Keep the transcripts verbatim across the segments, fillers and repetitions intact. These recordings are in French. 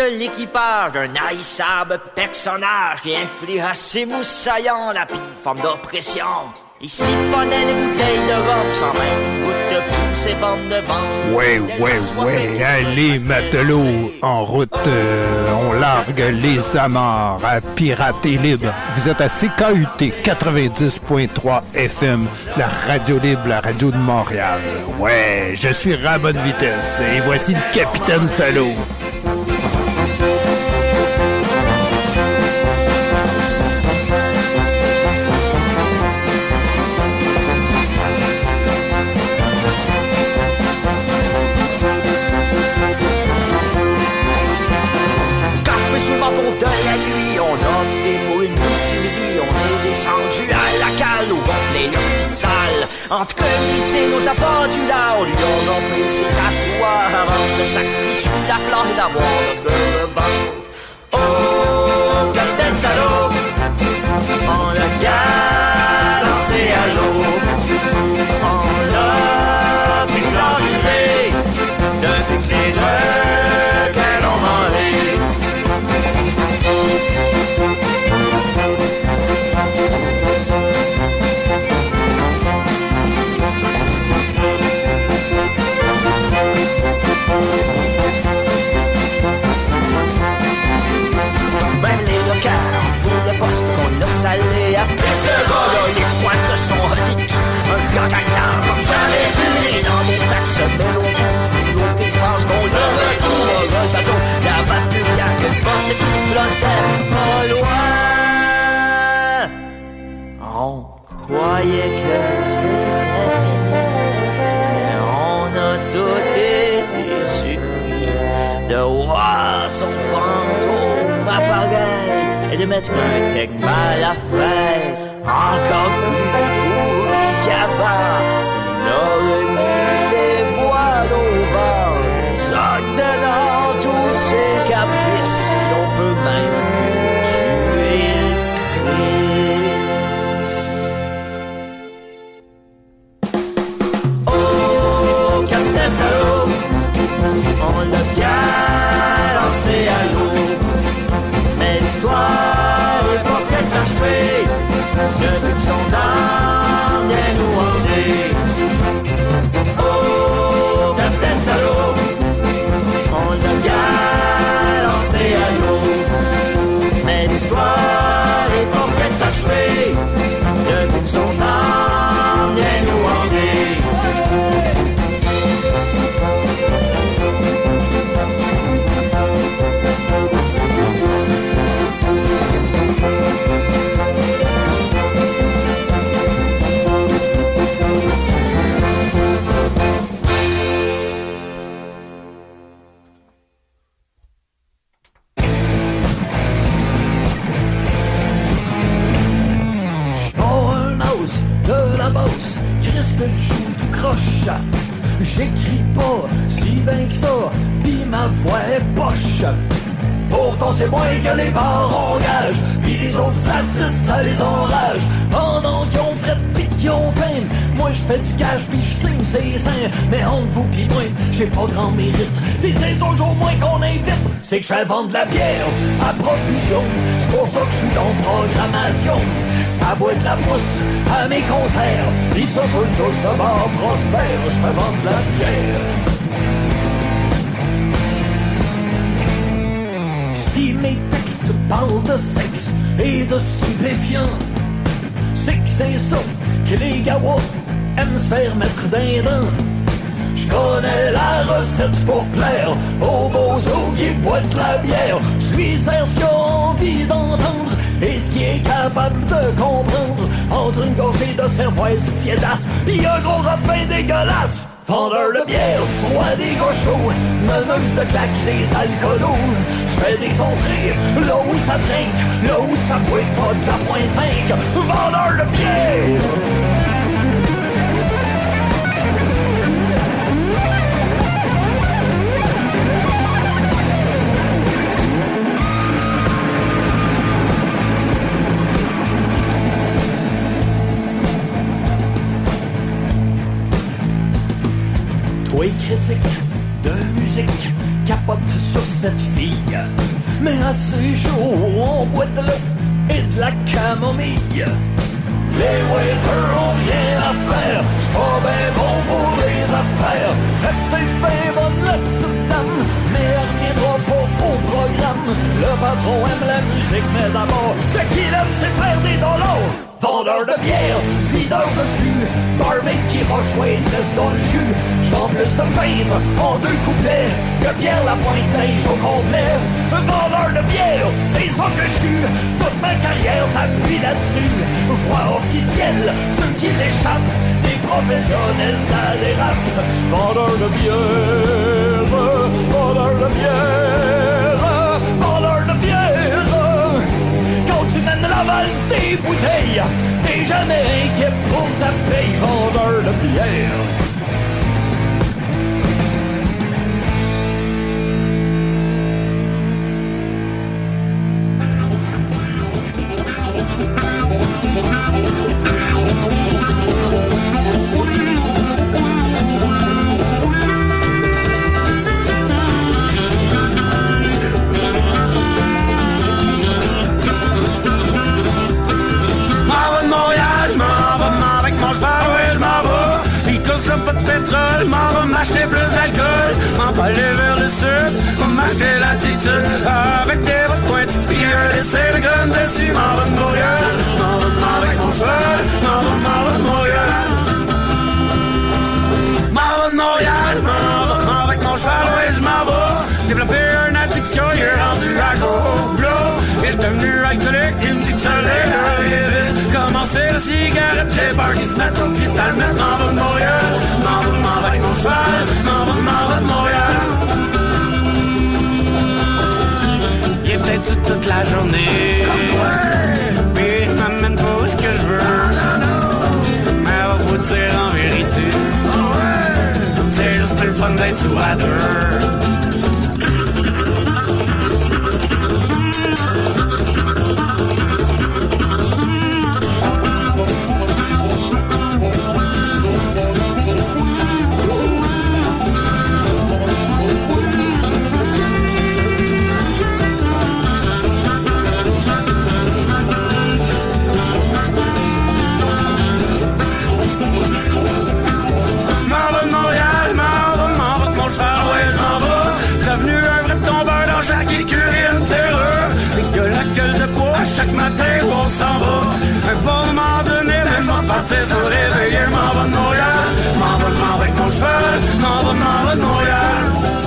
de l'équipage d'un haïssable personnage qui infligea ses moussaillants la pire forme d'oppression. Il siphonnait les bouteilles de rhum sans même une goutte de pouce et bande de vent. Ouais, ouais, ouais, allez matelots, en route, euh, on largue les amarres à pirater libre. Vous êtes à C K U T quatre-vingt-dix point trois F M, la radio libre, la radio de Montréal. Ouais, je suis à bonne vitesse et voici le capitaine Salaud. Entre commisser nos appendulas, on lui a nommé ses tatouages avant de sacrifier la fleur et d'avoir notre revanche. Oh, Capitaine Salaud, on l'a balancé à l'eau. On l'a fait glorifier depuis que les requins l'ont mangé. Salé à peste de gars, les soins se sont redétus. Un grand gagnant, comme jamais vu. Les dans des packs se mêlent au bouche. Plus haut que je pense qu'on le retournera le bateau. Là-bas, plus rien que le porte qui flottait pas loin. On croyait que c'était fini, mais on a tout été surpris de voir son fantôme apparaître et de mettre un tegma à la fête. Encore plus pourri qu'avant, il aurait mis les voiles au vent, obtenant tous ses caprices. On peut même tuer le Christ. Oh, Capitaine Salaud, on l'a balancé à l'eau, mais l'histoire est pas peut-être s'achever depuis que son âme vient nous hanter. Oh, Capitaine Salaud, on l'a balancé à l'eau, mais l'histoire est pas peut-être s'achever depuis que son âme vient nous hanter. Que je joue tout croche, j'écris pas si bien que ça, pis ma voix est poche. Pourtant c'est moins que les bars engagent, pis les autres artistes ça les enrage. Pendant qu'ils ont fait pis qu'ils ont faim, moi je fais du cash pis je signe ses seins. Mais entre vous pis moi, j'ai pas grand mérite. Si c'est toujours moi qu'on invite, c'est que je fais vendre de la bière à profusion. C'est pour ça que je suis dans programmation. Ça boit de la mousse à mes concerts, pis ça sur le tous de bar prospère, je fais vendre de la bière. Si mes textes parlent de sexe et de stupéfiants, c'est que c'est ça que les gawas aiment se faire mettre d'un dent. Je connais la recette pour plaire aux bozos qui boivent de la bière. Je lui sers ce qu'il a envie d'entendre et ce qui est capable de comprendre. Entre une gorgée de cervoise tiédasse et un gros pain dégueulasse. Vendeur de bière, roi des gauchos, meneuse de claques des alcoolos. J'fais des entrées, là où ça trinque, là où ça boit pas de la point cinq. Vendeur de bière. Toi critique de musique, capote sur cette fille. Mais assez chaud, on boit de l'eau et de la camomille. Les waiters ont rien à faire, c'est pas ben bon pour les affaires. Elle était ben bonne la petite dame, mais elle reviendra pas au programme. Le patron aime la musique, mais d'abord, ce qu'il aime c'est faire des dollars. Vendeur de bière, videur de fût, barmaid qui rejoint une reste dans le jus. J'vends plus de peintre en deux couplets que Pierre Lapointe neige au complet. Vendeur de bière, c'est ça que je suis. Toute ma carrière s'appuie là-dessus. Voix officielle, ceux qui l'échappent, des professionnels dans les rap. Vendeur de bière, vendeur de bière, vendeur de bière. Quand tu mènes la valse des bouteilles, t'es jamais inquiet pour ta paye, vendeur de bière. Je m'en vais m'acheter plus d'alcool, m'en vais aller vers le sud, m'en m'acheter l'attitude, avec des bottes pointues, pis un essai de gun dessus, m'en vais de Montréal, m'en vais m'en avec mon cheval, m'en vais m'en vais de Montréal. M'en vais de Montréal, m'en vais m'en avec mon cheval, ouais je m'en vais, développer une addiction, il est rendu à go, blow, il est devenu alcoolique, il me dit que ça l'est, commencer la cigarette, j'ai peur qu'il se mette au cristal, m'en vais de Montréal, m'en vais m'en avec mon cheval, m'en vais m'en vais de Montréal. Il est peut-être sur toute la journée, comme toi, puis il m'amène pas où ce que je veux, non, non, non. Mais va vous dire en vérité, oh, ouais. C'est juste le fun d'être sous à deux. Chaque matin où on s'en va, un bon moment donné, même m'en partir se réveiller, m'en va de Montréal, m'en va m'en avec mon cheval, m'en va m'en va de Montréal.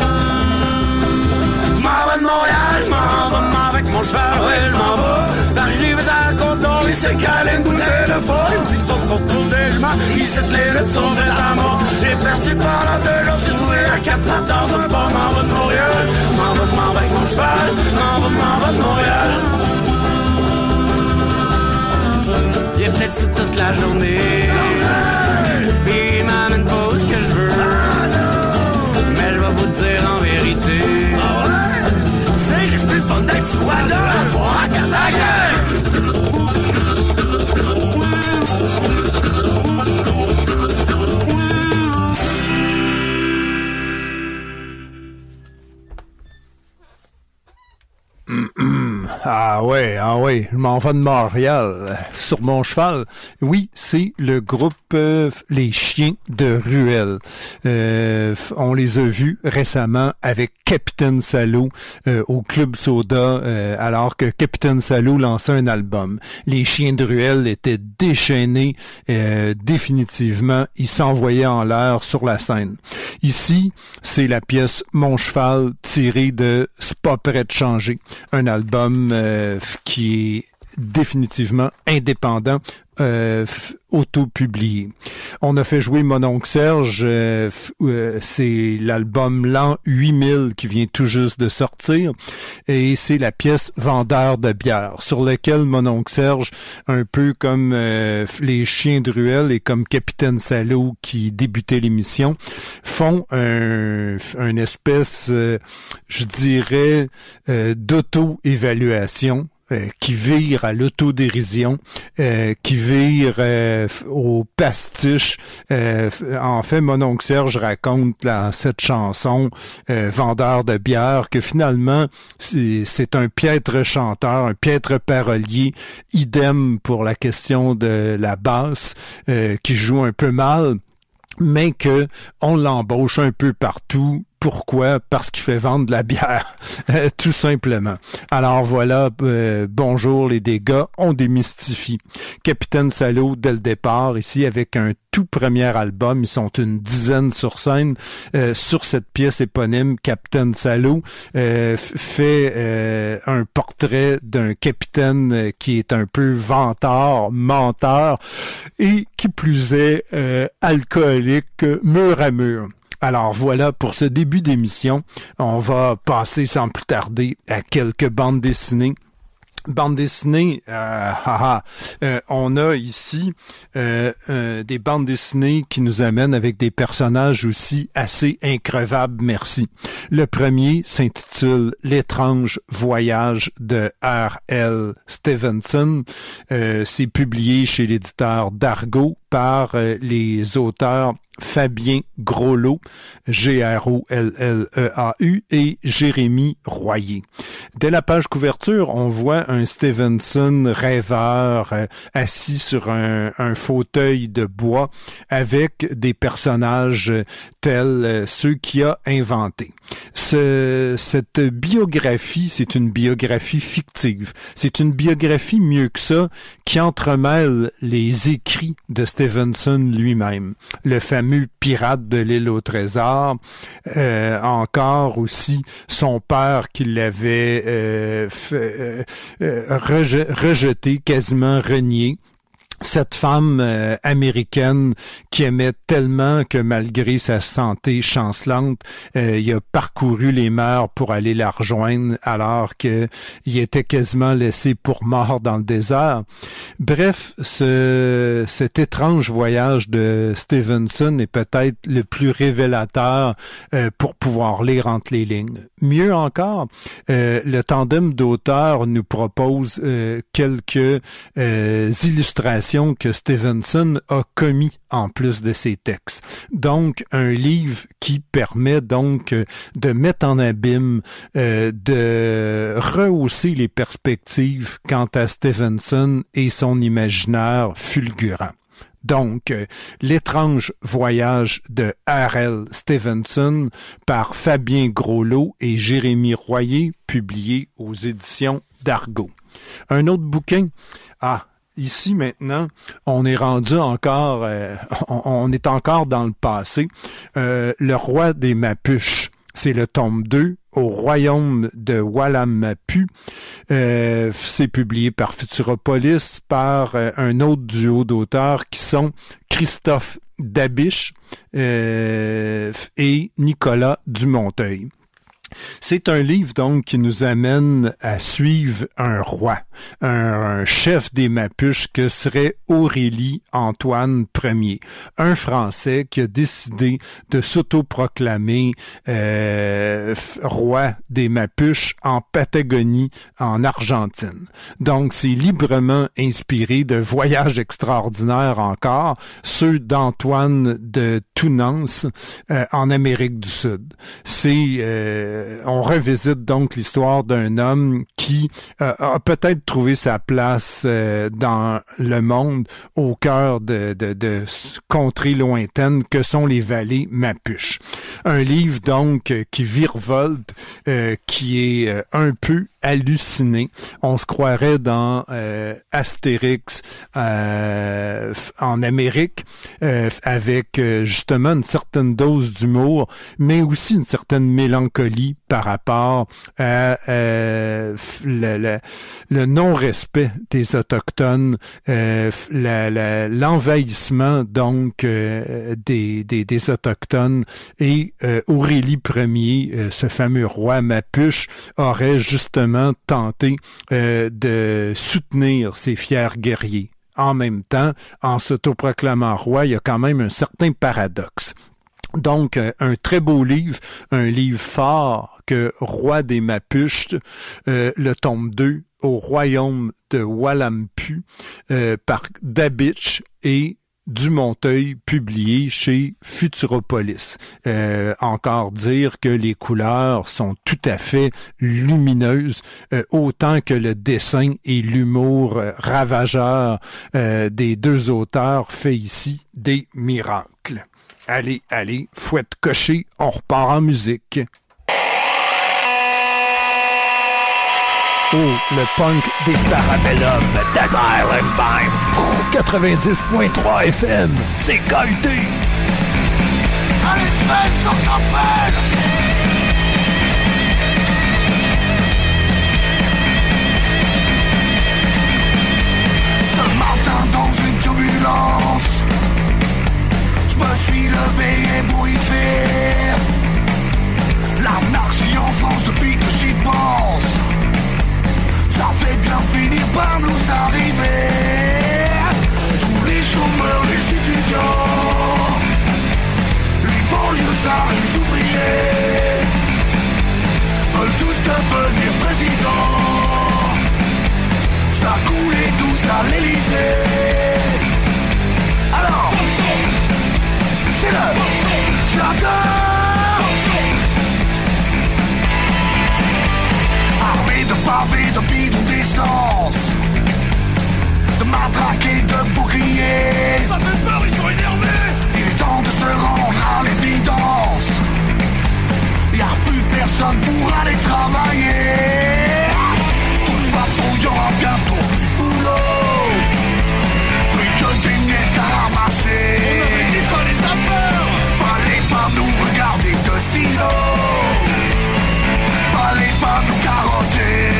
M'en va de Montréal, m'en va m'en avec mon cheval, ouais je m'en vais. D'arriver à la Côte-Nord, il s'est calé une bouteille de foie, il me dit faut qu'on retrouve des juments, il s'est clé le son de la mort. J'ai perdu pendant deux jours, j'ai trouvé un quatre pattes dans un bar, m'en va de Montréal, m'en va m'en avec mon cheval, m'en va m'en va de Montréal. Il est peut-être sous toute la journée, puis il m'amène pas où ce que je veux, mais je vais vous dire en vérité, c'est juste plus fun d'être sous à deux, pour un quart ta gueule. Ah ouais, ah ouais, je m'en vais de Montréal sur mon cheval. Oui, c'est le groupe euh, Les Chiens de Ruelle. Euh, on les a vus récemment avec Capitaine Salaud euh, au Club Soda, euh, alors que Capitaine Salaud lançait un album. Les Chiens de Ruelle étaient déchaînés euh, définitivement. Ils s'envoyaient en l'air sur la scène. Ici, c'est la pièce Mon cheval tirée de C'est pas prêt de changer, un album euh, qui est définitivement indépendant, euh, auto-publié. On a fait jouer Mon oncle Serge, euh, euh, c'est l'album L'an huit mille qui vient tout juste de sortir, et c'est la pièce Vendeur de bière, sur lequel Mon oncle Serge, un peu comme euh, Les Chiens de Ruelle et comme Capitaine Salaud qui débutait l'émission, font un, un espèce, euh, je dirais, euh, d'auto-évaluation euh, qui vire à l'autodérision, euh, qui vire euh, au pastiche. Euh, en fait, mon oncle Serge raconte dans cette chanson euh, Vendeur de bière que finalement c'est, c'est un piètre chanteur, un piètre parolier. Idem pour la question de la basse euh, qui joue un peu mal, mais que on l'embauche un peu partout. Pourquoi? Parce qu'il fait vendre de la bière, euh, tout simplement. Alors voilà, euh, bonjour les dégâts, on démystifie. Capitaine Salaud, dès le départ, ici avec un tout premier album, ils sont une dizaine sur scène. Euh, sur cette pièce éponyme, Capitaine Salaud euh, fait euh, un portrait d'un capitaine qui est un peu vantard, menteur, et qui plus est euh, alcoolique, mur à mur. Alors voilà, pour ce début d'émission, on va passer sans plus tarder à quelques bandes dessinées. Bande dessinée, euh, haha, euh, on a ici euh, euh, des bandes dessinées qui nous amènent avec des personnages aussi assez increvables, merci. Le premier s'intitule L'étrange voyage de R L Stevenson. Euh, c'est publié chez l'éditeur Dargaud par euh, les auteurs Fabien Groslot, G R O L L E A U, et Jérémy Royer. Dès la page couverture, on voit un Stevenson rêveur euh, assis sur un, un fauteuil de bois avec des personnages tels euh, ceux qu'il a inventés. Ce, cette biographie, c'est une biographie fictive. C'est une biographie mieux que ça qui entremêle les écrits de Stevenson lui-même. Le fameux pirate de l'île au trésor, euh, encore aussi son père qui l'avait euh, fait, euh, reje- rejeté, quasiment renié. Cette femme euh, américaine qui aimait tellement que malgré sa santé chancelante, euh, il a parcouru les mers pour aller la rejoindre alors que il était quasiment laissé pour mort dans le désert. Bref, ce, cet étrange voyage de Stevenson est peut-être le plus révélateur euh, pour pouvoir lire entre les lignes. Mieux encore, euh, le tandem d'auteurs nous propose euh, quelques euh, illustrations que Stevenson a commis en plus de ses textes. Donc, un livre qui permet donc de mettre en abîme, euh, de rehausser les perspectives quant à Stevenson et son imaginaire fulgurant. Donc, euh, L'étrange voyage de R L Stevenson par Fabien Groslot et Jérémy Royer, publié aux éditions Dargaud. Un autre bouquin, ah, ici, maintenant, on est rendu encore, euh, on, on est encore dans le passé. Euh, le roi des Mapuches, c'est le tome deux, au royaume de Wallamapu. Euh, c'est publié par Futuropolis, par euh, un autre duo d'auteurs qui sont Christophe Dabiche euh, et Nicolas Dumonteuil. C'est un livre donc qui nous amène à suivre un roi, un, un chef des Mapuches que serait Aurélie-Antoine Ier, un Français qui a décidé de s'autoproclamer euh, roi des Mapuches en Patagonie, en Argentine. Donc c'est librement inspiré de voyages extraordinaires encore, ceux d'Antoine de Tounance euh, en Amérique du Sud. C'est euh, on revisite donc l'histoire d'un homme qui euh, a peut-être trouvé sa place euh, dans le monde au cœur de, de, de contrées lointaines que sont les vallées Mapuches. Un livre donc qui virevolte, euh, qui est euh, un peu halluciné. On se croirait dans euh, Astérix euh, en Amérique euh, avec euh, justement une certaine dose d'humour, mais aussi une certaine mélancolie par rapport à euh, le, le, le non-respect des Autochtones, euh, la, la, l'envahissement donc euh, des, des, des Autochtones, et euh, Aurélie Ier, euh, ce fameux roi Mapuche, aurait justement tenté euh, de soutenir ces fiers guerriers. En même temps, en s'autoproclamant roi, il y a quand même un certain paradoxe. Donc, euh, un très beau livre, un livre fort que Roi des Mapuches, euh, le tome deux, au royaume de Walampu, euh, par Dabitch et Dumonteuil, publié chez Futuropolis. Euh, encore dire que les couleurs sont tout à fait lumineuses, euh, autant que le dessin et l'humour euh, ravageur euh, des deux auteurs fait ici des miracles. Allez, allez, fouette cochée, on repart en musique. Oh, le punk des Parabellum, Dead Island Bime, quatre-vingt-dix point trois F M, c'est K U T. Allez, semaine sur campagne. Ce matin dans une turbulence, je me suis levé ébouriffé. L'anarchie en France depuis que j'y pense, ça fait bien finir par nous arriver. Tous les chômeurs, les étudiants, les banlieusards, les ouvriers veulent tous devenir présidents. Ça coulait tous à l'Élysée. Alors, c'est l'heure, j'adore. Armée de pavés, de bidons d'essence, de matraques et de boucliers. Ça fait peur, ils sont énervés. Il est temps de se rendre à l'évidence. Y'a plus personne pour aller travailler. De toute façon, y'aura bientôt du boulot. Plus que des miettes à ramasser. On avait dit pas les affaires. Fallait pas nous regarder de silo. Fallait pas nous carotter.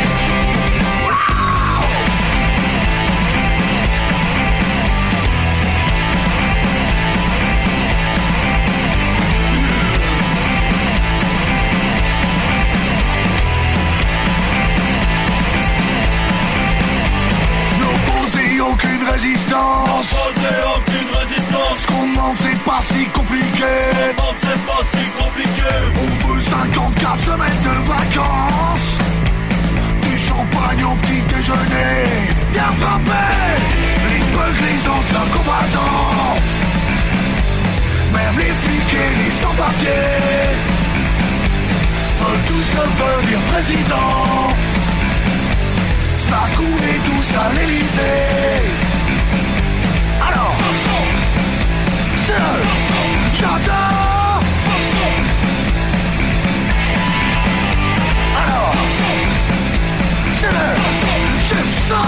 N'opposer aucune résistance. N'opposer aucune résistance. Ce qu'on demande c'est pas si compliqué. Ce qu'on demande c'est pas si compliqué. On veut cinquante-quatre semaines de vacances, du champagne au petit déjeuner, bien frappé, les bugs, les anciens combattants, même les flics et les sans-papiers veulent tous devenir président. Ça coulait tous à l'Élysée. Alors, c'est le j'adore. Alors, c'est le j'aime ça.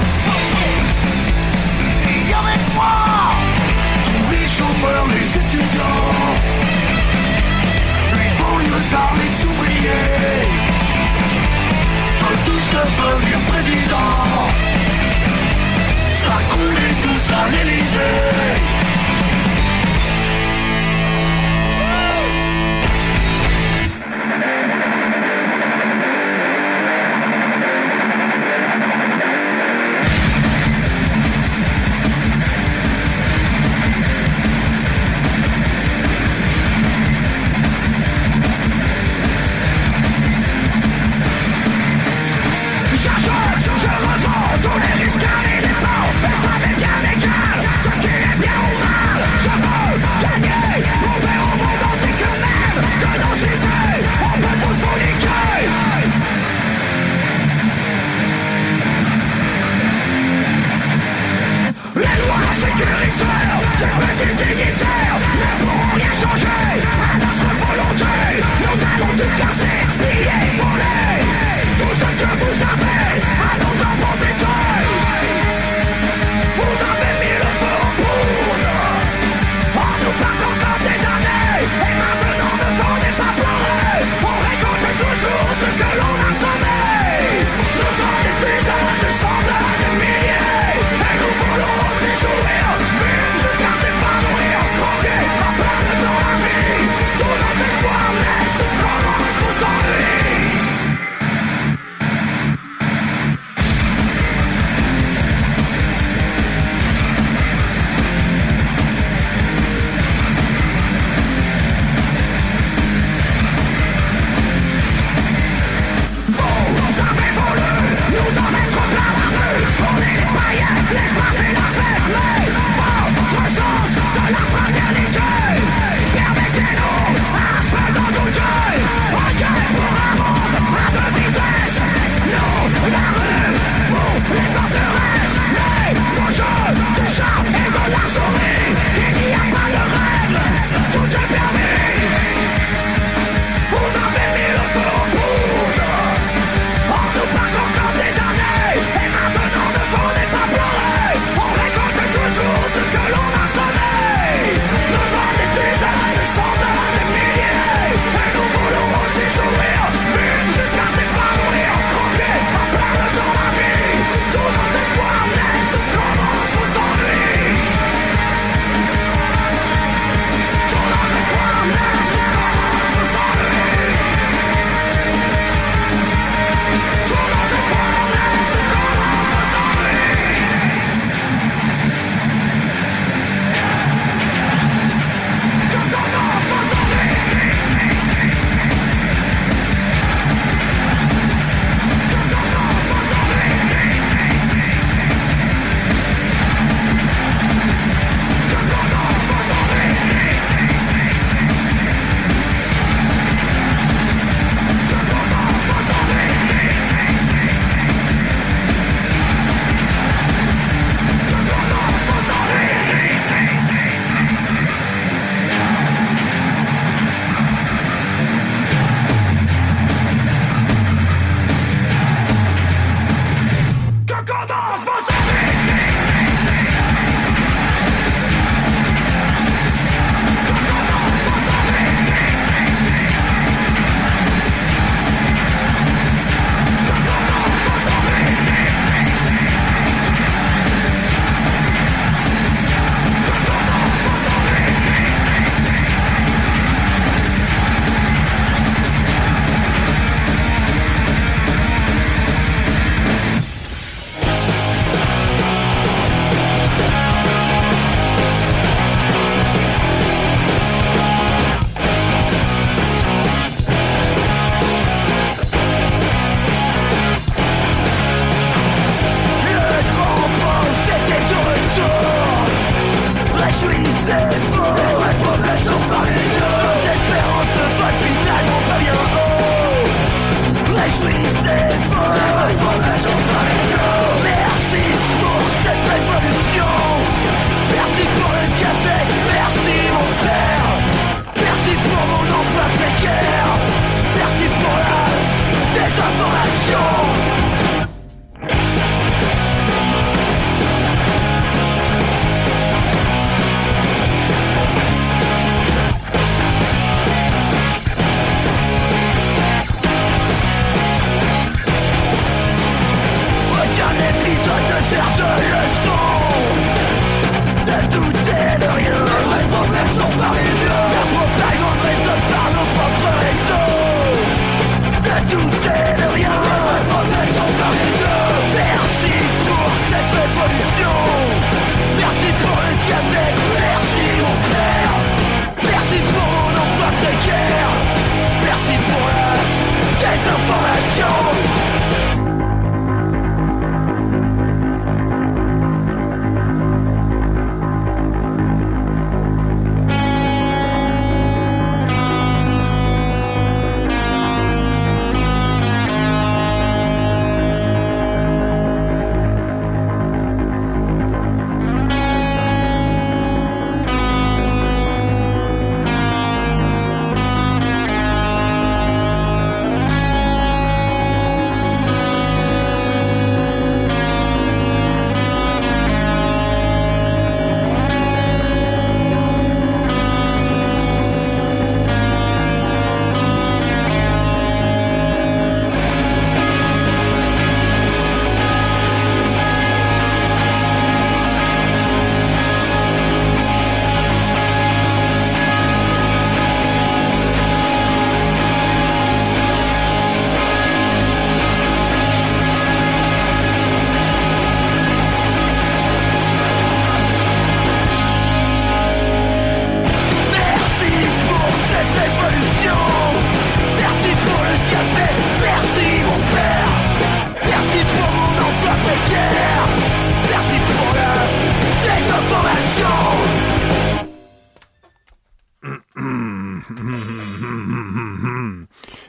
Et avec moi, tous les chômeurs, les étudiants, les banlieusards, les ouvriers veulent tous devenir président. Ça coulait tous à l'Élysée. Tous les risques et les morts, mais ça devient légal. Ce qui est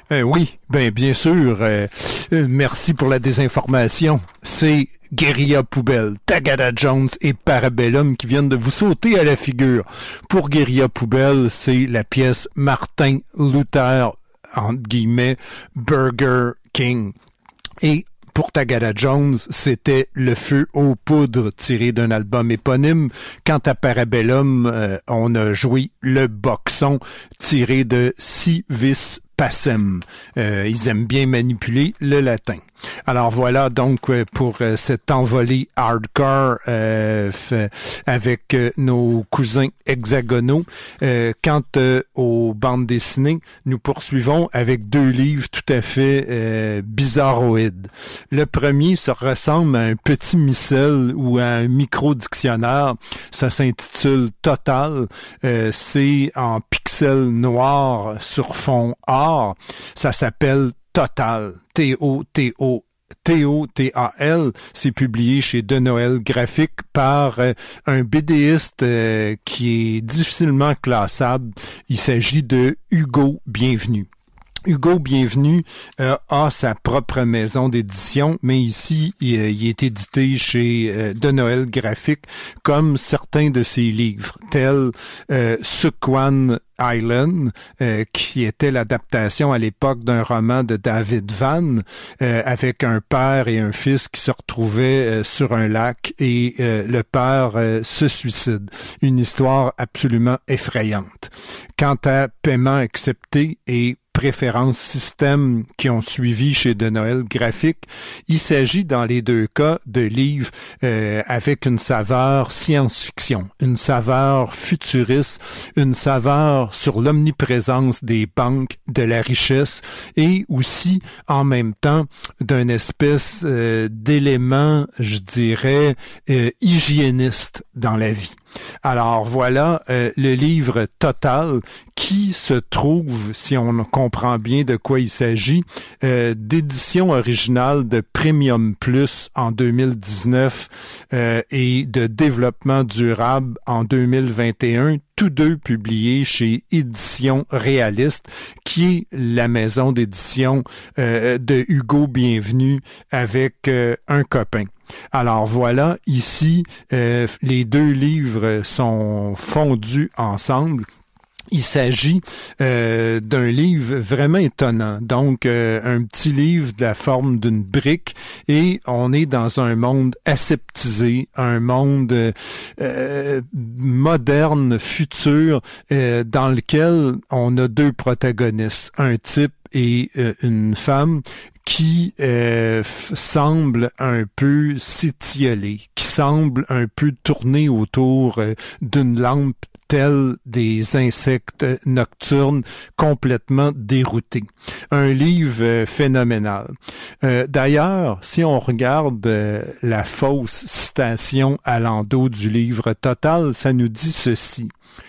Euh, oui, ben bien sûr. Euh, euh, merci pour la désinformation. C'est Guérilla Poubelle, Tagada Jones et Parabellum qui viennent de vous sauter à la figure. Pour Guérilla Poubelle, c'est la pièce Martin Luther, entre guillemets, Burger King. Et pour Tagada Jones, c'était Le Feu aux poudres tiré d'un album éponyme. Quant à Parabellum, euh, on a joué Le Boxon tiré de Si Vis Pacem. Euh, ils aiment bien manipuler le latin. Alors voilà donc pour euh, cette envolée hardcore euh, f- avec euh, nos cousins hexagonaux. Euh, quant euh, aux bandes dessinées, nous poursuivons avec deux livres tout à fait euh, bizarroïdes. Le premier, ça ressemble à un petit missel ou à un micro-dictionnaire. Ça s'intitule Total. Euh, c'est en pixels noirs sur fond or. Ça s'appelle Total. T O T O T O T A L, c'est publié chez De Noël Graphique par euh, un BDiste euh, qui est difficilement classable. Il s'agit de Hugo Bienvenu. Hugo Bienvenu euh, a sa propre maison d'édition, mais ici, il, il est édité chez euh, De Noël Graphique, comme certains de ses livres, tels euh, Suquan Island, euh, qui était l'adaptation à l'époque d'un roman de David Van, euh, avec un père et un fils qui se retrouvaient euh, sur un lac et euh, le père euh, se suicide. Une histoire absolument effrayante. Quant à Paiement accepté et Préférences système qui ont suivi chez De Noël Graphique, il s'agit dans les deux cas de livres euh, avec une saveur science-fiction, une saveur futuriste, une saveur sur l'omniprésence des banques, de la richesse et aussi en même temps d'une espèce euh, d'élément, je dirais, euh, hygiéniste dans la vie. Alors voilà euh, le livre Total qui se trouve, si on comprend bien de quoi il s'agit, euh, d'édition originale de Premium Plus en deux mille dix-neuf euh, et de Développement durable en deux mille vingt et un, tous deux publiés chez Éditions Réaliste, qui est la maison d'édition euh, de Hugo Bienvenu avec euh, un copain. Alors voilà, ici, euh, les deux livres sont fondus ensemble. Il s'agit euh, d'un livre vraiment étonnant. Donc, euh, un petit livre de la forme d'une brique et on est dans un monde aseptisé, un monde euh, moderne, futur, euh, dans lequel on a deux protagonistes, un type et euh, une femme qui euh, f- semble un peu s'étioler, qui semble un peu tourner autour euh, d'une lampe tels des insectes nocturnes complètement déroutés. Un livre euh, phénoménal. Euh, d'ailleurs, si on regarde euh, la fausse citation à l'endos du livre Total, ça nous dit ceci.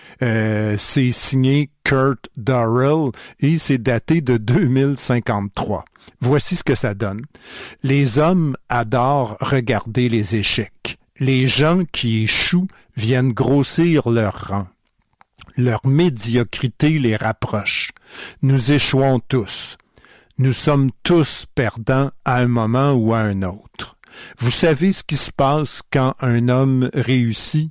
Euh, c'est signé Kurt Darrell et c'est daté de deux mille cinquante-trois. Voici ce que ça donne. Les hommes adorent regarder les échecs. Les gens qui échouent viennent grossir leur rang. Leur médiocrité les rapproche. Nous échouons tous. Nous sommes tous perdants à un moment ou à un autre. Vous savez ce qui se passe quand un homme réussit?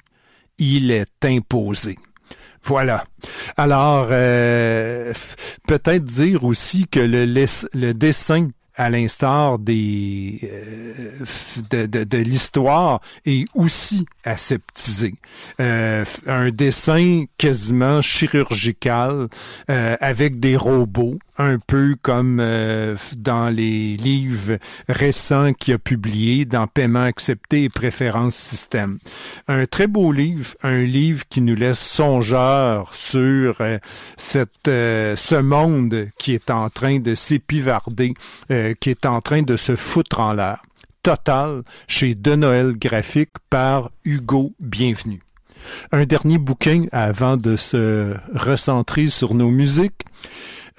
Il est imposé. Voilà. Alors, euh, peut-être dire aussi que le, le dessin, à l'instar des euh, de, de, de l'histoire, est aussi aseptisé. Euh, un dessin quasiment chirurgical euh, avec des robots, un peu comme euh, dans les livres récents qu'il a publiés dans Paiement accepté et Préférences système. Un très beau livre, un livre qui nous laisse songeurs sur euh, cette euh, ce monde qui est en train de s'épivarder, euh, qui est en train de se foutre en l'air. Total, chez De Noël Graphique par Hugo Bienvenu. Un dernier bouquin avant de se recentrer sur nos musiques.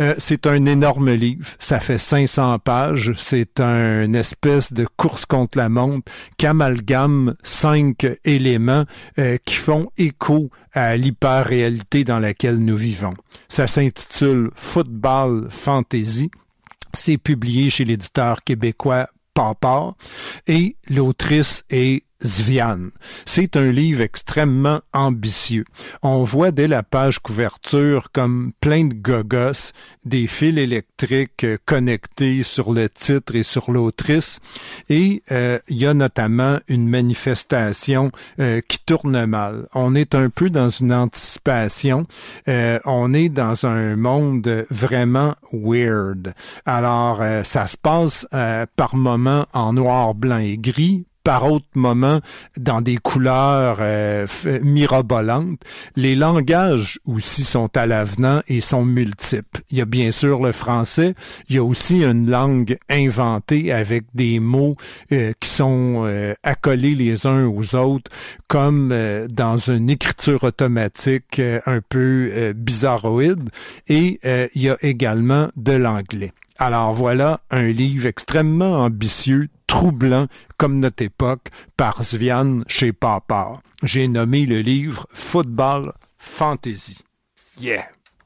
Euh, c'est un énorme livre. Ça fait cinq cents pages. C'est un, une espèce de course contre la montre qui amalgame cinq éléments euh, qui font écho à l'hyper-réalité dans laquelle nous vivons. Ça s'intitule Football Fantasy. C'est publié chez l'éditeur québécois Papa et l'autrice est Zvian. C'est un livre extrêmement ambitieux. On voit dès la page couverture comme plein de gogos, des fils électriques connectés sur le titre et sur l'autrice. Et euh, il y a notamment une manifestation euh, qui tourne mal. On est un peu dans une anticipation. Euh, on est dans un monde vraiment weird. Alors, euh, ça se passe euh, par moments en noir, blanc et gris, par autres moments dans des couleurs euh, mirobolantes. Les langages aussi sont à l'avenant et sont multiples. Il y a bien sûr le français, il y a aussi une langue inventée avec des mots euh, qui sont euh, accolés les uns aux autres, comme euh, dans une écriture automatique euh, un peu euh, bizarroïde, et euh, il y a également de l'anglais. Alors voilà un livre extrêmement ambitieux, troublant comme notre époque, par Zvian chez Papa. J'ai nommé le livre Football Fantasy. Yeah!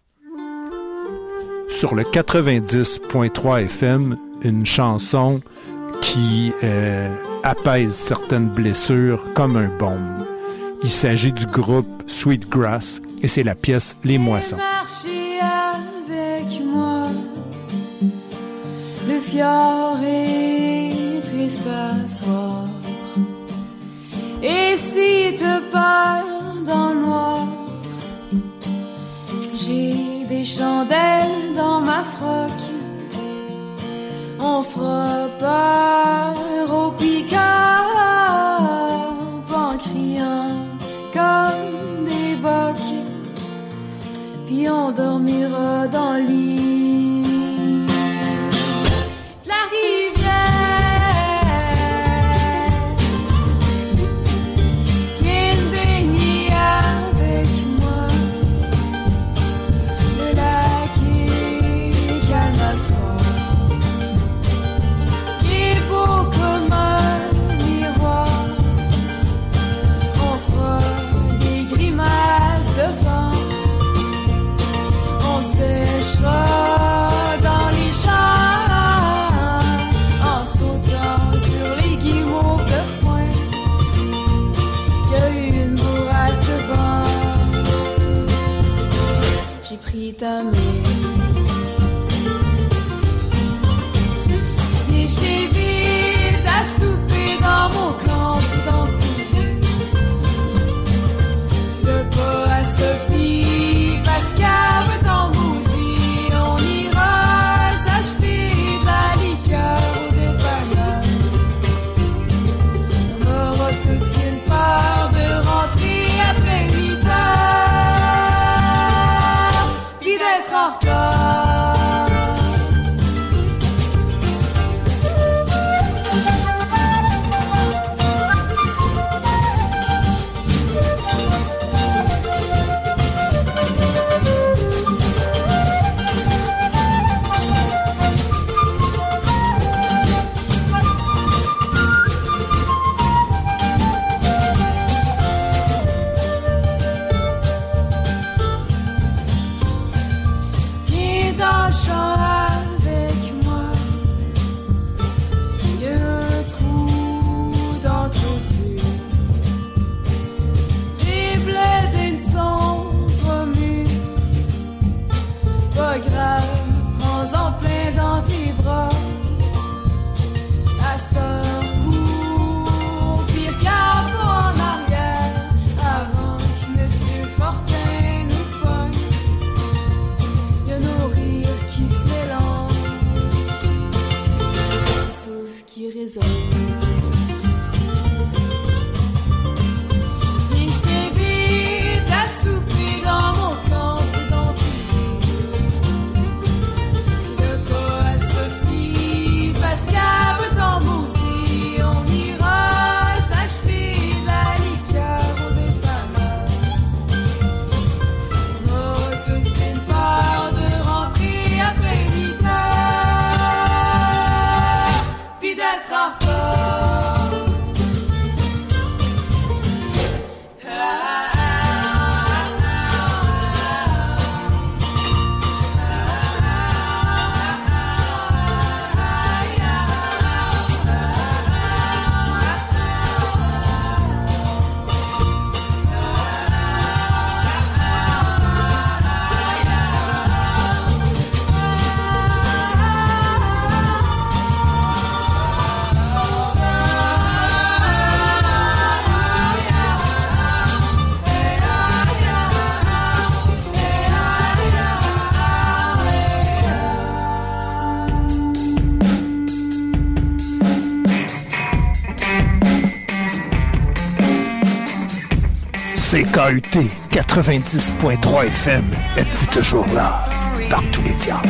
Sur le quatre-vingt-dix point trois F M, une chanson qui euh, apaise certaines blessures comme un baume. Il s'agit du groupe Sweetgrass et c'est la pièce Les Moissons. Marchez avec moi, le fjord est triste à soir. Et si te parle dans le noir, j'ai des chandelles dans ma froc. On fera peur au pick-up en criant comme des bocs. Puis on dormira dans le lit. La rivière viens baigner avec moi. Le lac est calme à soir, qui est beau comme un miroir. On fera des grimaces de vent. On séchera dans les champs en sautant sur les guimauves de foin. Il y a eu une bourrasque de vent. J'ai pris ta main et je t'invite à souper dans mon camp dans tu veux pas à Sophie Pascal ton bougie, on ira s'acheter de la liqueur des pagans. On aura toute qu'une part de rentrer après huit heures, puis d'être en retard. C K U T quatre-vingt-dix point trois F M. Êtes-vous toujours là? Par tous les diables.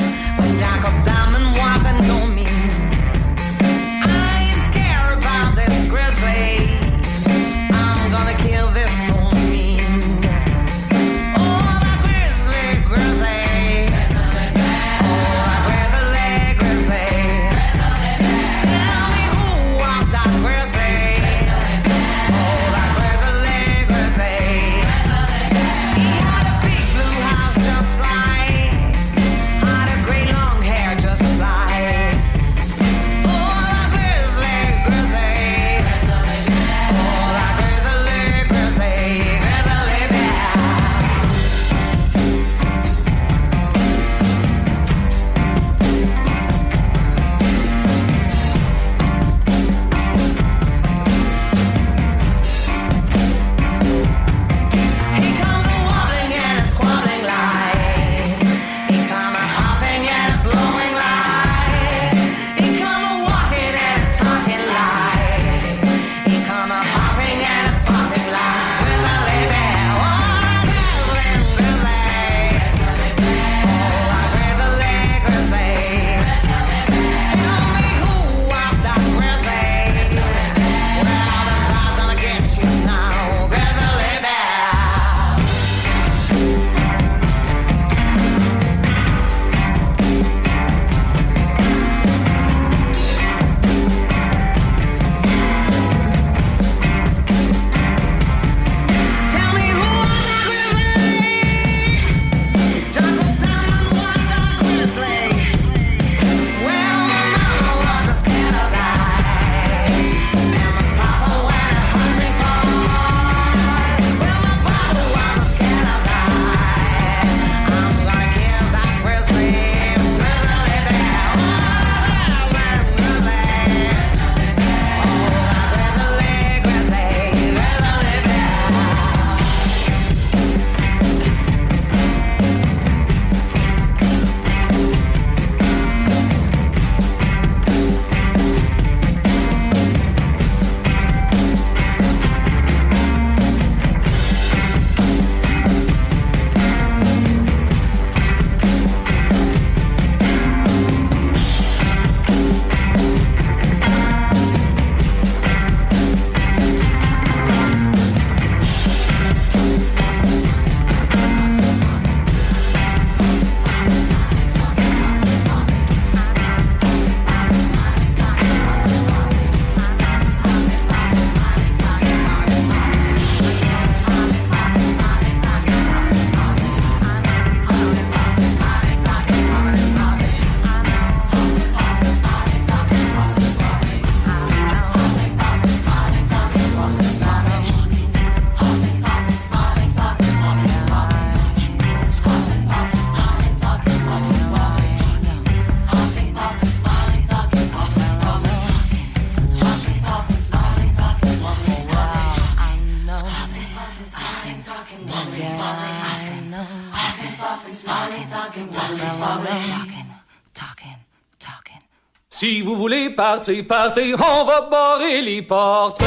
Si vous voulez partir, partez, on va barrer les portes.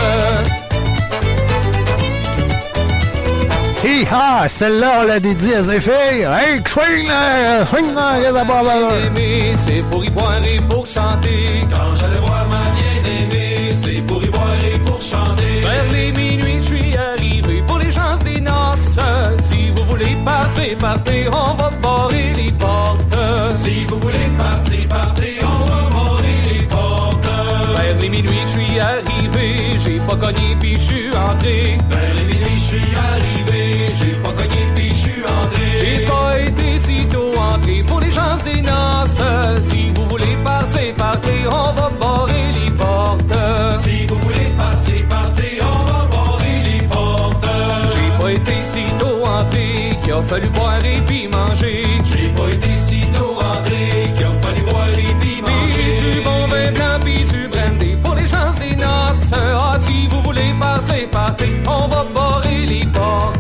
Hi-ha! Celle-là, on l'a dédiée à ses filles! Hey, swing là! Swing là! Regarde d'abord là! C'est pour y boire et pour chanter. Quand j'allais voir ma bien-aimée, c'est pour y boire et pour chanter. Vers les minuit, je suis arrivé pour les gens des noces. Si vous voulez partir, partez, on va barrer les portes. Si vous voulez partir, partez, on va barrer les portes. Vers les minuit, je suis arrivé, j'ai pas cogné puis je suis entré. Vers les minuit, je suis arrivé, j'ai pas cogné puis je suis entré. J'ai pas été sitôt entré pour les gens des noces. Si vous voulez partir, partez, on va barrer les portes. Si vous voulez partir, partez, on va barrer les portes. J'ai pas été sitôt entré, qu'il a fallu boire et puis manger. J'ai pas été sitôt entré, qu'il a fallu boire et puis manger. Puis du bon vin blanc puis du brandy pour les gens des noces. Ah, si vous voulez partir, partez, on va barrer les portes.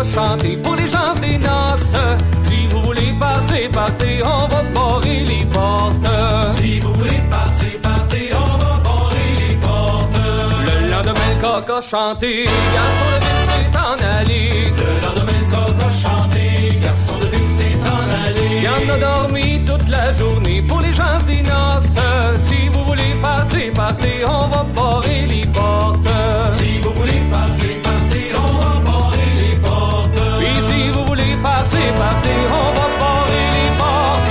chanter pour les gens des noces. Si vous voulez partir, partez, on va barrer les portes. Si vous voulez partir, partez, on va barrer les portes. Le lendemain, le coq a chanté, garçon de ville s'est en allé. Le lendemain, le coq a chanté, garçon de ville s'est en allé. Y en a dormi toute la journée pour les gens des noces. Si vous voulez partir, partez, on va barrer les portes. Si vous voulez partir, partez, on va barrer les portes. Puis si vous voulez partir, partez, on va barrer les portes.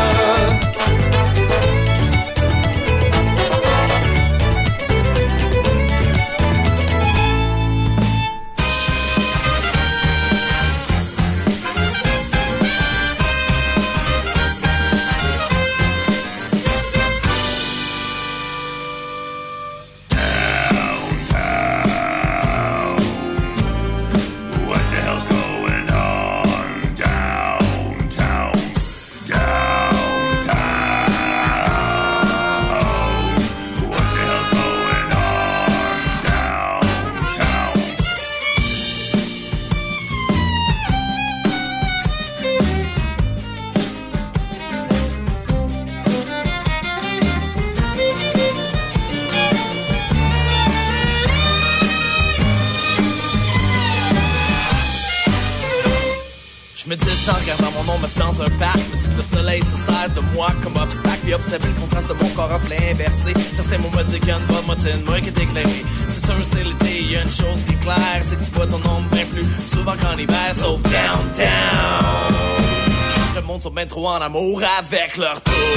Je médite en regardant mon nom, mais c'est dans un parc. Me dit que le soleil se sert de moi comme obstacle. Puis observer le contraste de mon corps reflet inversé. Ça c'est mon mot dit qu'il y a une bonne moitié de moi qui est éclairée. C'est sûr c'est l'été, y a une chose qui est claire. C'est que tu vois ton ombre bien plus souvent qu'en hiver. Sauf downtown. Le monde sont bien trop en amour avec leur tour.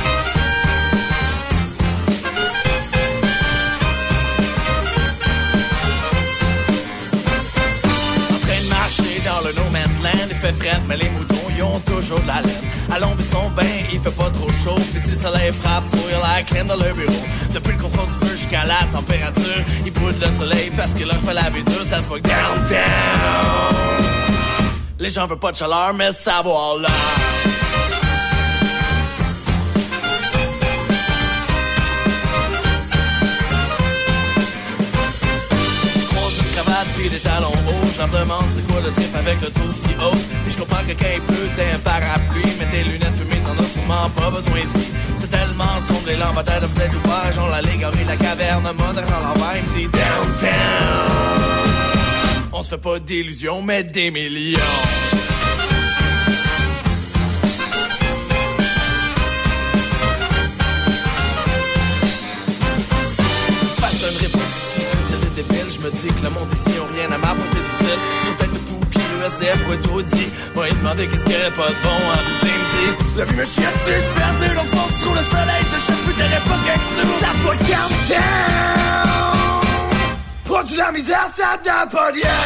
Dans le no man's land, il fait fret, mais les moutons, ils ont toujours de la laine. À l'ombre, ils sont bien, il fait pas trop chaud. Mais si le soleil frappe, faut y l'air clean dans le bureau. Depuis le contrôle du feu jusqu'à la température, ils brûlent le soleil parce qu'il leur fait la vie dure. Ça se voit downtown. Les gens veulent pas de chaleur, mais ça va en l'air. Puis des talons hauts, je leur demande c'est quoi le trip avec le taux si haut. Puis je comprends que quand il pleut, t'es un parapluie. Mais tes lunettes fumées, t'en as sûrement pas besoin ici. C'est tellement sombre, les lampadaires de fenêtre ouvertes. Genre l'allégorie, la caverne, moderne à l'envers. Ils me disent downtown. On se fait pas d'illusions, mais des millions. Façonnerie pas ici, futile et débile. Je me dis que le monde ici ont rien à m'apporter d'utile. Sur tête de pou qui le S D F ou est taudis. Moi, il demandait qu'est-ce qu'il y aurait pas de bon à me dire. La vie me chie dessus, j'suis perdu dans le fond sous le soleil. Je cherche plus t'aurais pas quelque chose. Ça se voit downtown. Produit la misère, ça donne pas rien.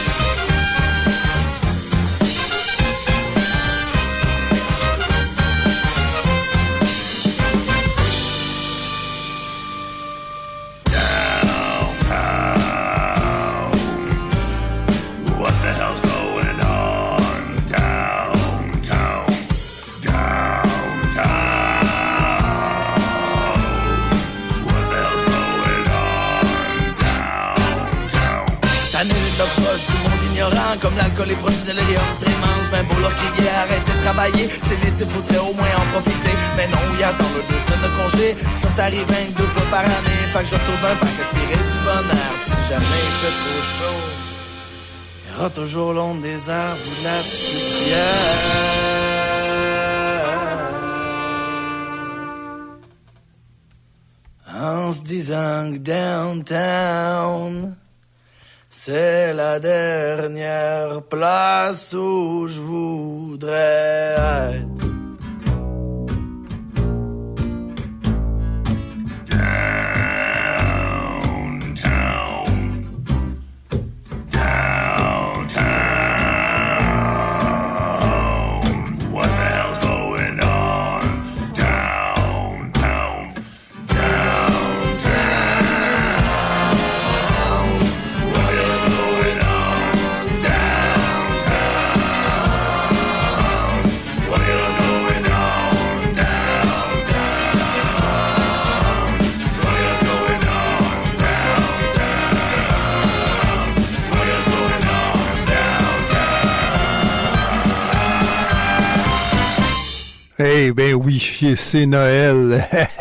Comme l'alcool est proche du délirium, très mince, ben beau leur crier, arrêtez de travailler, c'est l'été, faudrait au moins en profiter, mais non, il y a dans le deux semaines de congé, ça s'arrive vingt-deux fois par année, fait que je retourne un peu respirer du bonheur, pis si jamais il fait trop chaud, il y aura toujours l'ombre des arbres ou de la petite bière, en se disant que downtown c'est la dernière place où je voudrais être. What else Eh ben oui, c'est Noël.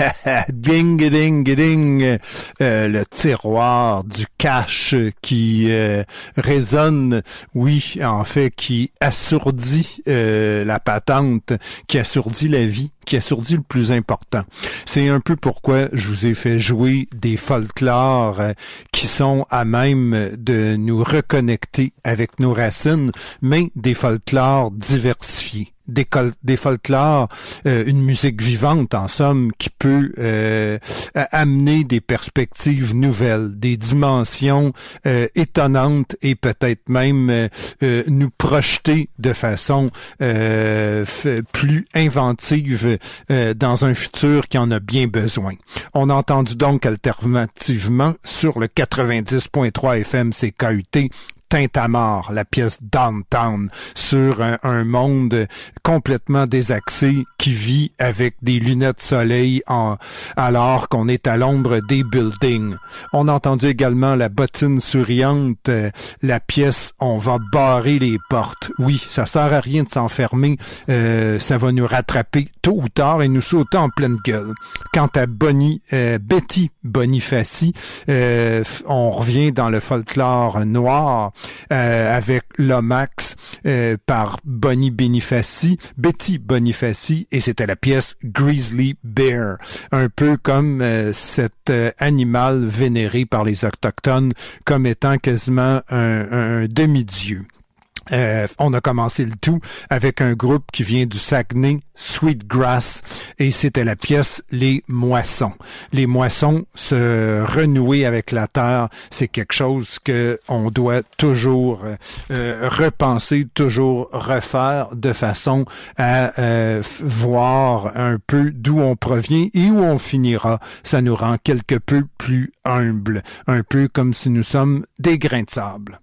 Ding, ding, ding. Euh, le tiroir du cash qui euh, résonne, oui, en fait, qui assourdit euh, la patente, qui assourdit la vie, qui assourdit le plus important. C'est un peu pourquoi je vous ai fait jouer des folklores euh, qui sont à même de nous reconnecter avec nos racines, mais des folklores diversifiés. Des, col- des folklores, euh, une musique vivante en somme qui peut euh, amener des perspectives nouvelles, des dimensions euh, étonnantes et peut-être même euh, euh, nous projeter de façon euh, f- plus inventive euh, dans un futur qui en a bien besoin. On a entendu donc alternativement sur le quatre-vingt-dix point trois F M C K U T Tintamarre, la pièce Downtown, sur un, un monde complètement désaxé qui vit avec des lunettes soleil en, alors qu'on est à l'ombre des buildings. On a entendu également la bottine souriante, euh, la pièce On va barrer les portes. Oui, ça sert à rien de s'enfermer, euh, ça va nous rattraper tôt ou tard et nous sauter en pleine gueule. Quant à Bonnie, euh, Betty Bonifaci, euh, on revient dans le folklore noir, Euh, avec Lomax euh, par Bonnie Bonifaci, Betty Bonifaci, et c'était la pièce Grizzly Bear, un peu comme euh, cet euh, animal vénéré par les Autochtones comme étant quasiment un, un demi-dieu. Euh, on a commencé le tout avec un groupe qui vient du Saguenay, Sweetgrass, et c'était la pièce Les Moissons. Les moissons, se renouer avec la terre, c'est quelque chose que on doit toujours euh, repenser, toujours refaire de façon à euh, voir un peu d'où on provient et où on finira. Ça nous rend quelque peu plus humbles, un peu comme si nous sommes des grains de sable.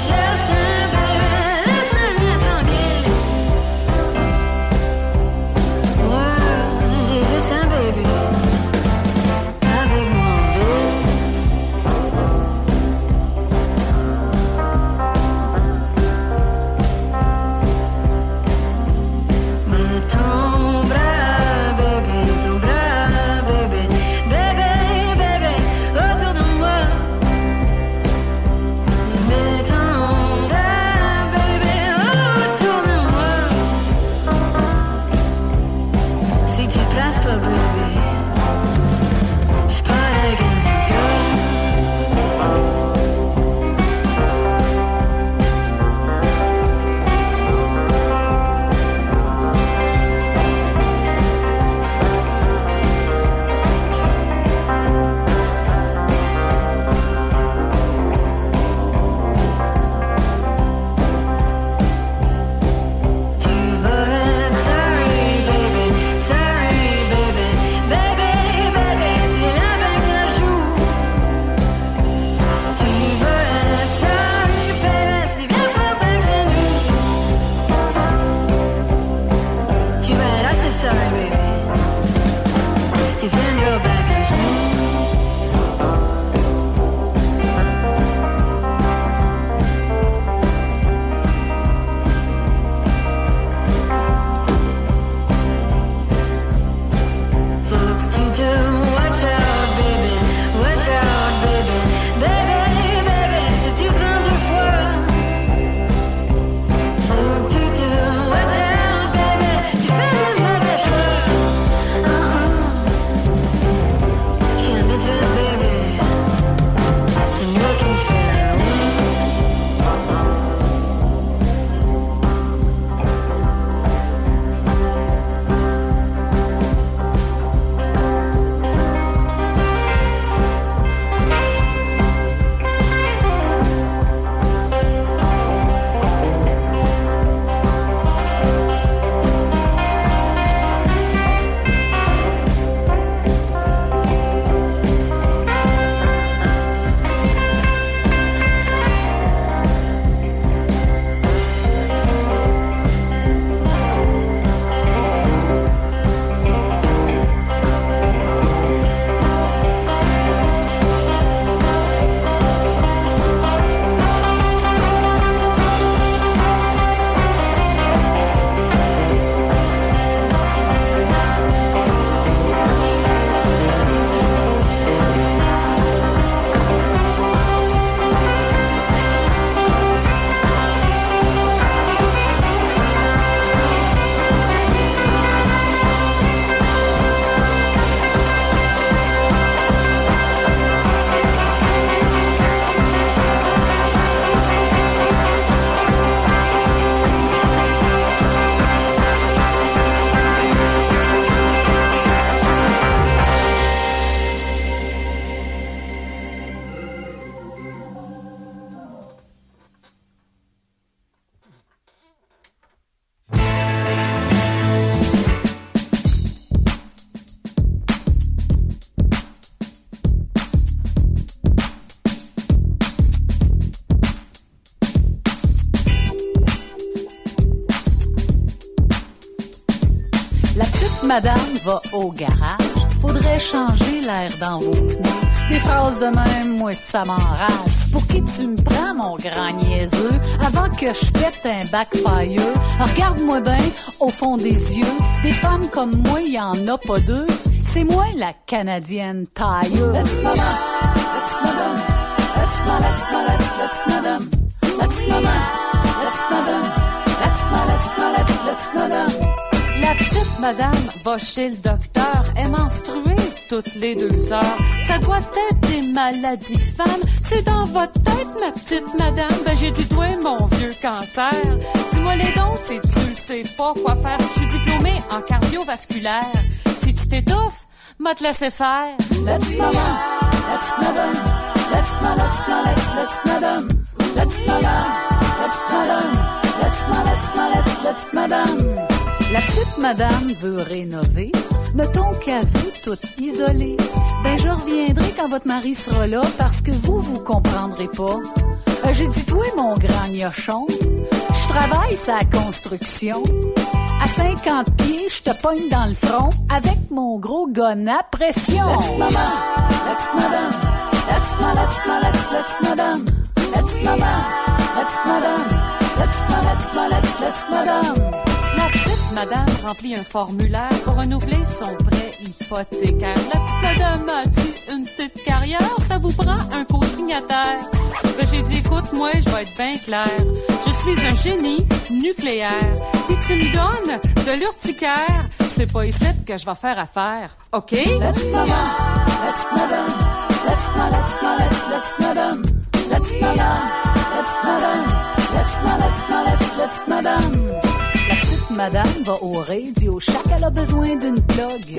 Cherche un La petite madame va au garage. Faudrait changer l'air dans vos pneus. Des phrases de même, moi, ça m'enrage. Pour qui tu me prends, mon grand niaiseux? Avant que je pète un backfire, regarde-moi bien au fond des yeux. Des femmes comme moi, y en a pas deux. C'est moi la Canadienne tailleuse. Let's madame, let's madame, let's ma, let's ma, let's, let's madame, let's madame, let's madame, let's ma, let's ma, let's, let's madame. La petite madame va chez le docteur, est menstruée toutes les deux heures. Ça doit être des maladies de femmes, c'est dans votre tête, ma petite madame. Ben j'ai dit, toi, mon vieux cancer, dis-moi les dons, si tu le sais pas quoi faire. Je suis diplômée en cardiovasculaire. Si tu t'étouffes, m'a te laisser faire. Let's madame, let's madame, let's ma, let's ma, let's, let's madame, let's madame, let's madame, let's ma, let's ma, let's, let's madame. La petite madame veut rénover, mettons qu'à vous toute isolée. Ben je reviendrai quand votre mari sera là, parce que vous, vous comprendrez pas. Euh, j'ai dit, toi, mon grand gnochon, je travaille sa construction. À cinquante pieds, je te pogne dans le front avec mon gros gun à pression. Let's madame, let's madame, let's ma, let's ma, let's, let's madame, let's madame, let's madame, let's ma, let's ma, let's, let's madame. La petite madame remplit un formulaire pour renouveler son prêt hypothécaire. La petite madame a-tu une petite carrière? Ça vous prend un co-signataire. Ben j'ai dit, écoute, moi, je vais être bien clair. Je suis un génie nucléaire. Puis tu me donnes de l'urticaire. C'est pas ici que je vais faire affaire. OK? Let's madame, let's madame, let's ma, let's ma, let's, let's madame, let's madame, let's madame, let's ma, let's ma, let's, let's madame. La petite madame va au Radio Shack, elle a besoin d'une plug.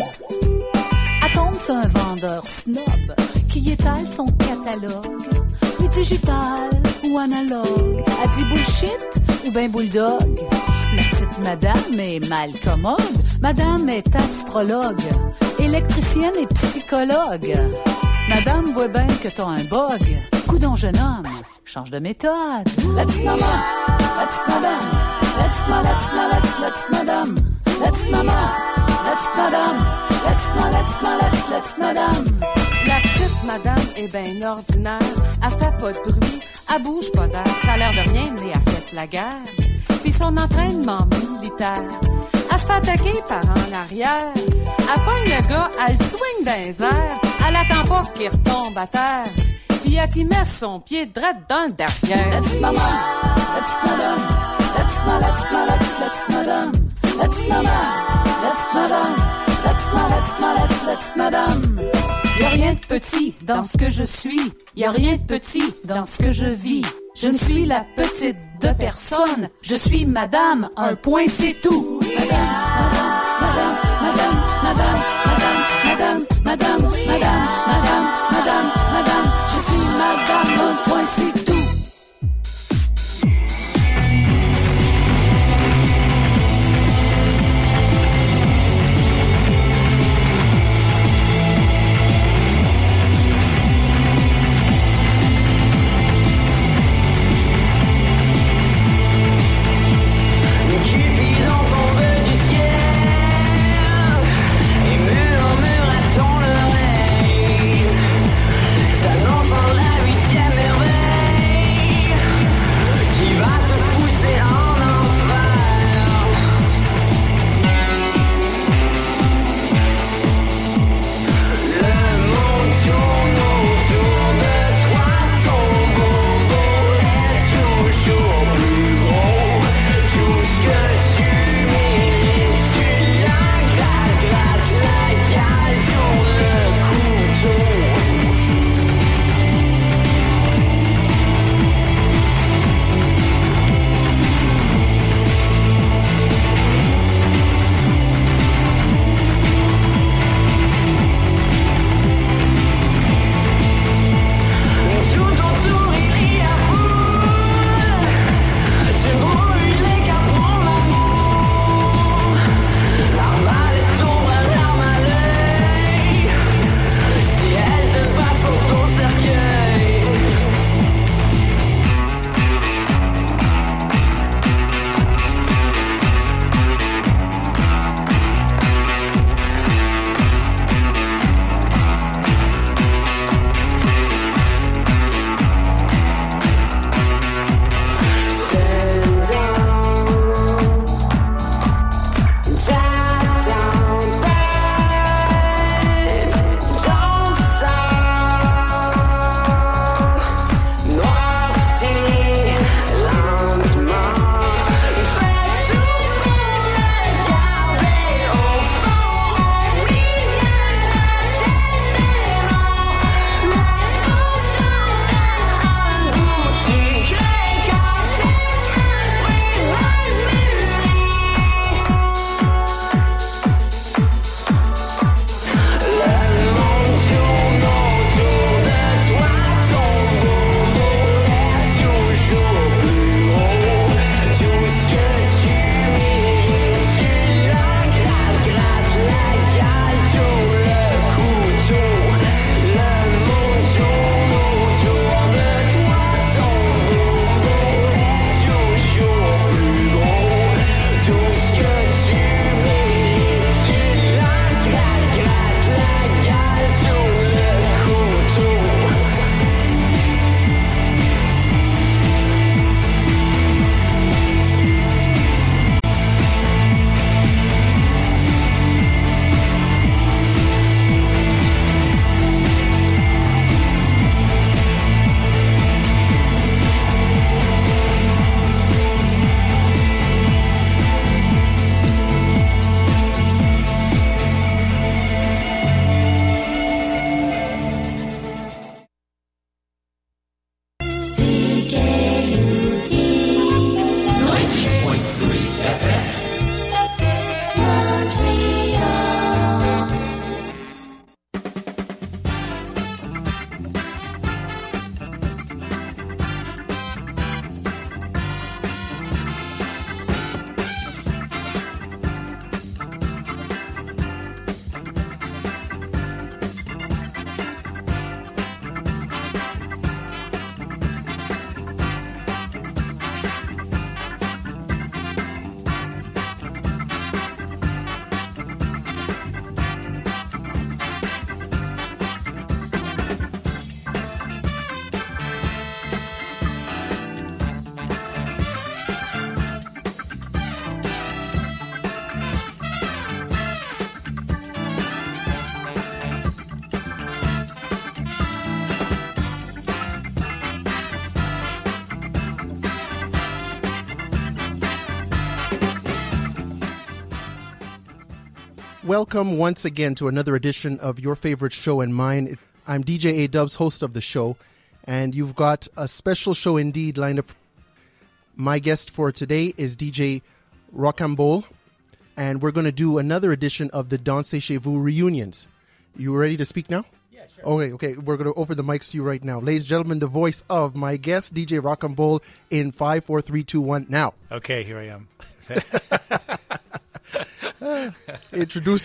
Elle tombe sur un vendeur snob qui étale son catalogue. Oui, digital ou analogue. Elle dit bullshit ou ben bulldog. La petite madame est mal commode. Madame est astrologue, électricienne et psychologue. Madame voit bien que t'as un bug. Coudon jeune homme, change de méthode. Let's maman, let's madame, let's ma, let's ma, let's, let's madame, let's maman, let's madame, let's ma, let's ma, let's, let's madame. La petite madame est ben ordinaire, elle fait pas de bruit, elle bouge pas d'air, ça a l'air de rien mais elle fait la guerre. Puis son entraînement militaire, elle se fait attaquer par en arrière. Elle pogne le gars, elle swing dans les airs, elle attend pas qu'il retombe à terre. Puis elle y met son pied droit dans le derrière. Let's maman, let's madame, let's ma, let's ma, let's, let's madame, let's maman, let's madame, let's ma, let's ma, let's, let's madame. Y'a rien de petit dans ce que je suis, y'a rien de petit dans ce que je vis. Je ne suis la petite de personne, je suis madame, un point c'est tout. Madame, madame, madame, madame, madame, madame, madame, madame, madame, madame, madame, je suis madame, un point c'est tout. Cupidon tombe du ciel. Welcome once again to another edition of your favorite show and mine. I'm D J A-Dubs, host of the show, and you've got a special show indeed lined up. My guest for today is D J Rocambole, and we're going to do another edition of the Dansez Chez Vous reunions. You ready to speak now? Yeah, sure. Okay, okay. We're going to open the mics to you right now. Ladies and gentlemen, the voice of my guest, D J Rocambole, in five, four, three, two, one, now. Okay, here I am. Introduce